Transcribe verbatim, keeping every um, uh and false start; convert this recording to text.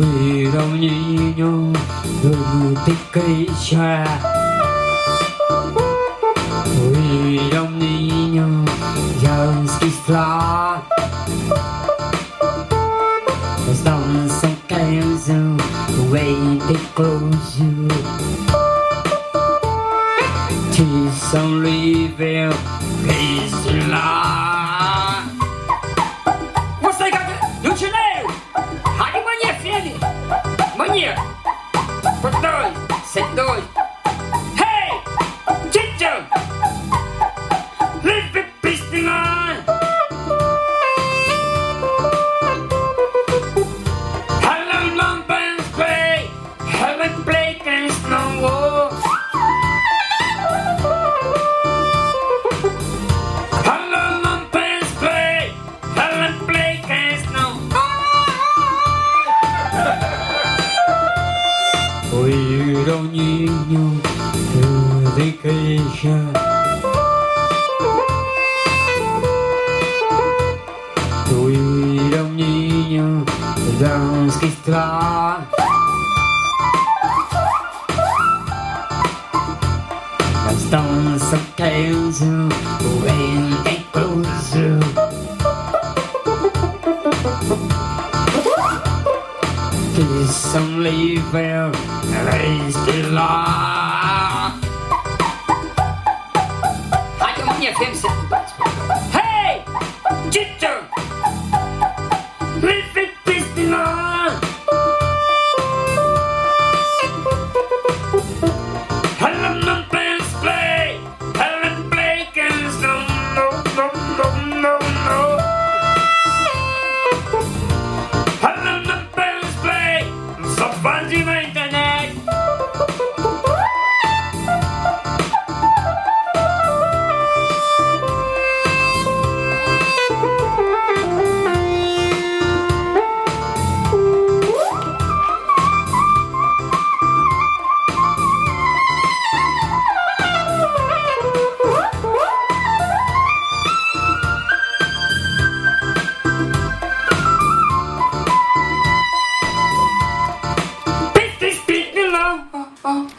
Cuidam niño de queixa. Cuidam niño já se lá. As dançam canção way they close you. São livre, fez lá. Você quer do chinelo? Rádio Mania F M. Mania. Por dois, cento e dois. Hey, Chicho. Live Pristina. Helen Lumpens play. Helen play can snow. Cuidam niño de queixa. Cuidam niño das que está. As dançam canção when they close you. Que são livres, eles lá. Rádio Mania F M cento e dois.